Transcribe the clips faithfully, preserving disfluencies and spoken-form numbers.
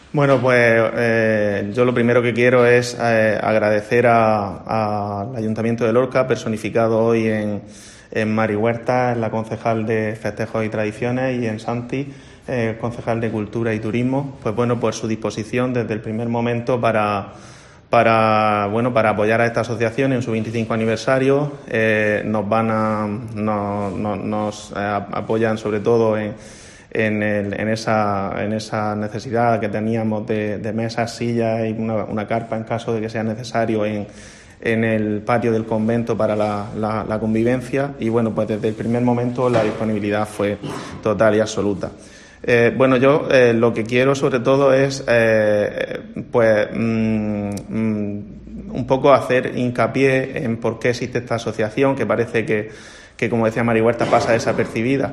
Bueno, pues eh, yo lo primero que quiero es eh, agradecer al Ayuntamiento de Lorca, personificado hoy en, en Mari Huerta, en la concejal de Festejos y Tradiciones, y en Santi, eh, concejal de Cultura y Turismo, pues bueno, por su disposición desde el primer momento para, para, bueno, para apoyar a esta asociación en su veinticinco aniversario. Eh, nos van a, no, no, nos eh, apoyan sobre todo en En, el, en, esa, en esa necesidad que teníamos de, de mesas, sillas y una, una carpa en caso de que sea necesario en, en el patio del convento para la, la, la convivencia. Y bueno, pues desde el primer momento la disponibilidad fue total y absoluta. Eh, bueno, yo eh, lo que quiero sobre todo es eh, pues mm, mm, un poco hacer hincapié en por qué existe esta asociación, que parece que, que como decía Mari Huerta, pasa desapercibida.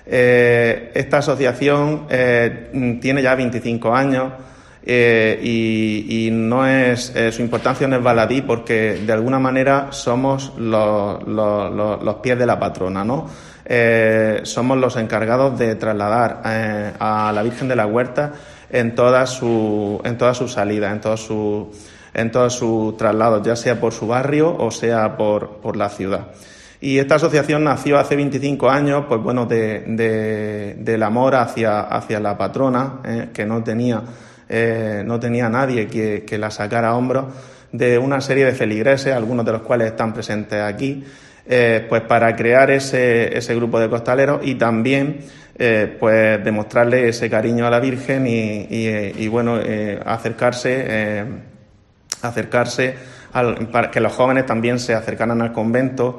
Eh, esta asociación eh, tiene ya veinticinco años eh, y, y no es eh, su importancia no es baladí, porque de alguna manera somos los, los, los, los pies de la patrona, ¿no? Eh, somos los encargados de trasladar eh, a la Virgen de la Huerta en todas sus en todas sus salidas, en todos sus en todos sus traslados, ya sea por su barrio o sea por, por la ciudad. Y esta asociación nació hace veinticinco años, pues bueno, de, de, del amor hacia, hacia la patrona, eh, que no tenía, eh, no tenía nadie que, que la sacara a hombros, de una serie de feligreses, algunos de los cuales están presentes aquí, eh, pues para crear ese, ese grupo de costaleros y también eh, pues demostrarle ese cariño a la Virgen y, y, y bueno, eh, acercarse, eh, acercarse al, para que los jóvenes también se acercaran al convento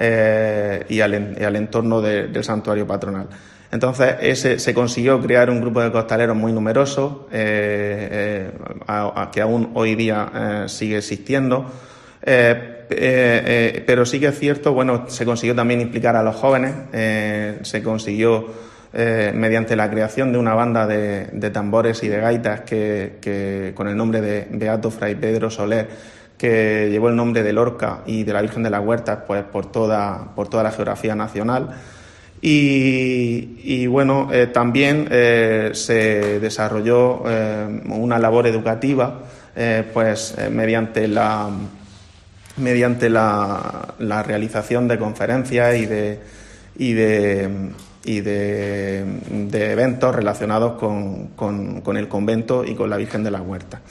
Eh, y, al, y al entorno de, del santuario patronal. Entonces ese, se consiguió crear un grupo de costaleros muy numeroso, eh, eh, a, a, que aún hoy día eh, sigue existiendo, eh, eh, eh, pero sí que es cierto, bueno, se consiguió también implicar a los jóvenes, eh, se consiguió eh, mediante la creación de una banda de, de tambores y de gaitas que, que con el nombre de Beato Fray Pedro Soler, que llevó el nombre de Lorca y de la Virgen de las Huertas, pues por toda, por toda la geografía nacional. Y, y bueno, eh, también eh, se desarrolló eh, una labor educativa, eh, pues eh, mediante la mediante la, la realización de conferencias y de y de y de, de eventos relacionados con, con, con el convento y con la Virgen de las Huertas.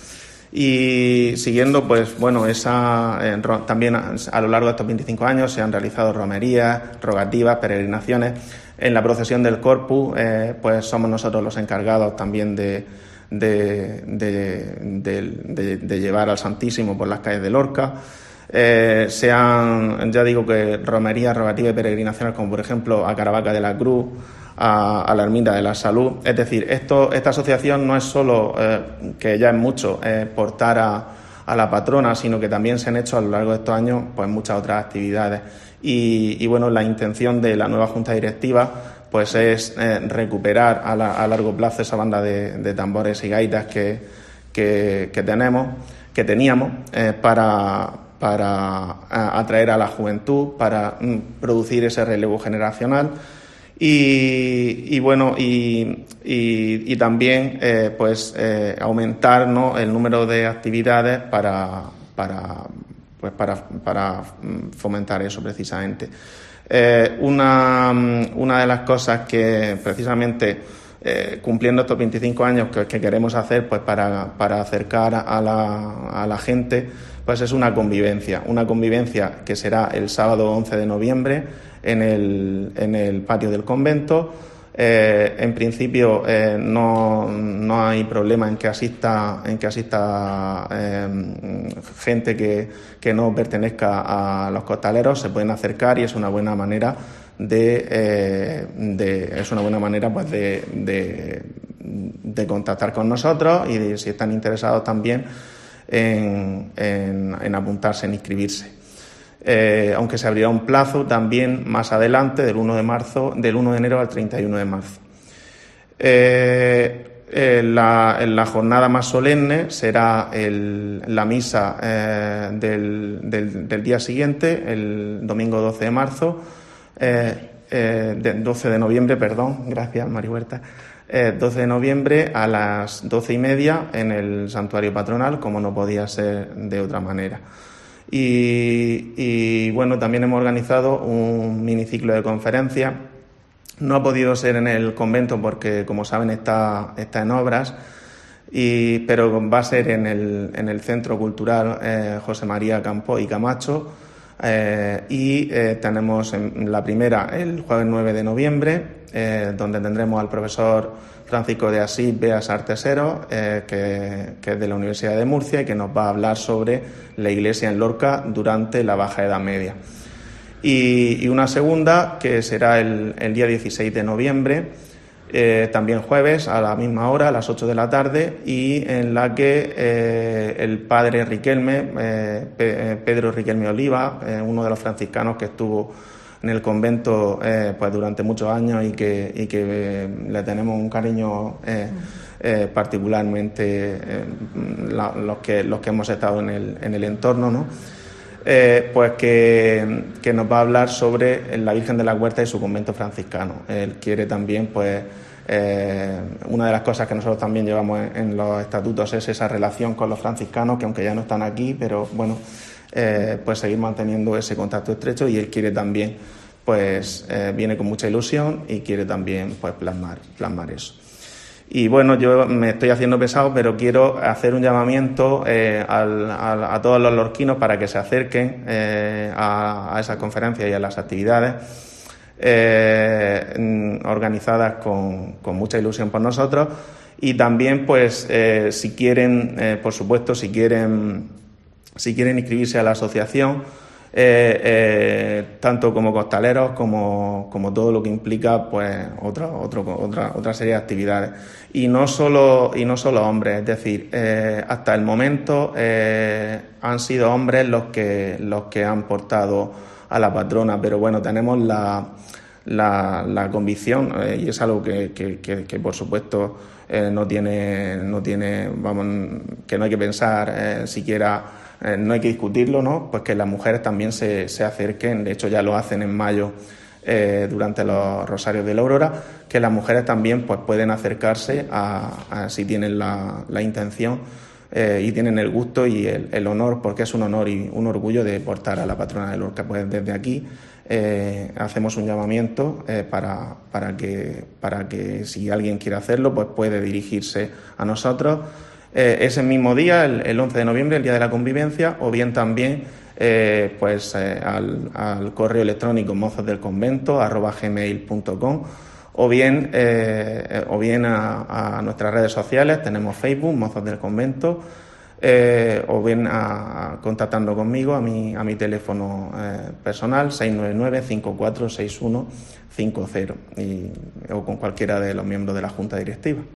Y siguiendo, pues bueno, esa eh, ro, también a, a lo largo de estos veinticinco años se han realizado romerías, rogativas, peregrinaciones. En la procesión del Corpus, eh, pues somos nosotros los encargados también de, de, de, de, de, de llevar al Santísimo por las calles de Lorca. Eh, se han, ya digo que romerías, rogativas y peregrinaciones, como por ejemplo a Caravaca de la Cruz, a, a la Ermita de la Salud. Es decir, esto, esta asociación no es solo, eh, que ya es mucho, eh, portar a, a la patrona, sino que también se han hecho a lo largo de estos años pues muchas otras actividades. Y, y bueno, la intención de la nueva Junta Directiva pues es eh, recuperar a, la, a largo plazo esa banda de, de tambores y gaitas que, que, que tenemos, que teníamos, eh, para, para atraer a la juventud, para mm, producir ese relevo generacional. Y, y bueno, y, y, y también eh, pues eh, aumentar, ¿no?, el número de actividades para, para, pues para, para fomentar eso precisamente. Eh, una, una de las cosas que precisamente eh, cumpliendo estos veinticinco años que, que queremos hacer pues para, para acercar a la, a la gente, pues es una convivencia, una convivencia que será el sábado once de noviembre en el, en el patio del convento. Eh, en principio eh, no, no hay problema en que asista, en que asista eh, gente que, que no pertenezca a los costaleros, se pueden acercar y es una buena manera de, eh, de es una buena manera pues de, de, de contactar con nosotros y de, si están interesados también en, en, en apuntarse, en inscribirse. Eh, aunque se abrirá un plazo también más adelante, del uno de marzo, del uno de enero al treinta y uno de marzo. Eh, eh, la, en la jornada más solemne será el, la misa eh, del, del, del día siguiente, el domingo doce de marzo, eh, eh, de, doce de noviembre, perdón, gracias Mari Huerta. eh, doce de noviembre a las doce y media en el santuario patronal, como no podía ser de otra manera. Y, y bueno, también hemos organizado un miniciclo de conferencias. No ha podido ser en el convento porque, como saben, está, está en obras, y, pero va a ser en el, en el Centro Cultural eh, José María Campo y Camacho. Eh, y eh, tenemos en la primera el jueves nueve de noviembre, eh, donde tendremos al profesor Francisco de Asís Beas Artesero, eh, que, que es de la Universidad de Murcia y que nos va a hablar sobre la Iglesia en Lorca durante la Baja Edad Media. Y, y una segunda, que será el, el día dieciséis de noviembre, eh, también jueves, a la misma hora, a las ocho de la tarde, y en la que eh, el padre Riquelme, eh, Pe- Pedro Riquelme Oliva, eh, uno de los franciscanos que estuvo en el convento eh, pues durante muchos años y que, y que eh, le tenemos un cariño eh, eh, particularmente eh, la, los, que, los que hemos estado en el, en el entorno, ¿no? Eh, pues que, que nos va a hablar sobre la Virgen de la Huerta y su convento franciscano. Él quiere también, pues, eh, una de las cosas que nosotros también llevamos en, en los estatutos es esa relación con los franciscanos, que aunque ya no están aquí, pero bueno, eh, pues seguir manteniendo ese contacto estrecho, y él quiere también, pues, eh, viene con mucha ilusión y quiere también, pues, plasmar, plasmar eso. Y bueno, yo me estoy haciendo pesado, pero quiero hacer un llamamiento eh, al, al, a todos los lorquinos para que se acerquen eh, a, a esas conferencias y a las actividades eh, organizadas con, con mucha ilusión por nosotros. Y también, pues, eh, si quieren, eh, por supuesto, si quieren, si quieren inscribirse a la asociación, Eh, eh, tanto como costaleros como, como todo lo que implica, pues, otro, otro, otra, otra serie de actividades. Y no solo, y no solo hombres, es decir, eh, hasta el momento eh, han sido hombres los que, los que han portado a la patrona, pero bueno, tenemos la, la, la convicción, eh, y es algo que, que, que, que por supuesto eh, no tiene, no tiene, vamos, que no hay que pensar eh, siquiera. Eh, no hay que discutirlo, ¿no? Pues que las mujeres también se, se acerquen, de hecho ya lo hacen en mayo eh, durante los Rosarios de la Aurora, que las mujeres también, pues, pueden acercarse a, a si tienen la, la intención eh, y tienen el gusto y el, el honor, porque es un honor y un orgullo de portar a la patrona de Lorca. Pues desde aquí eh, hacemos un llamamiento eh, para, para, que, para que si alguien quiere hacerlo, pues puede dirigirse a nosotros. Eh, ese mismo día, el, el once de noviembre, el Día de la Convivencia, o bien también eh, pues eh, al, al correo electrónico mozosdelconvento arroba gmail punto com, o bien, eh, o bien a, a nuestras redes sociales. Tenemos Facebook, Mozos del Convento, eh, o bien a, a, contactando conmigo a mi, a mi teléfono eh, personal seis nueve nueve, cinco cuatro seis uno cinco cero, y, o con cualquiera de los miembros de la Junta Directiva.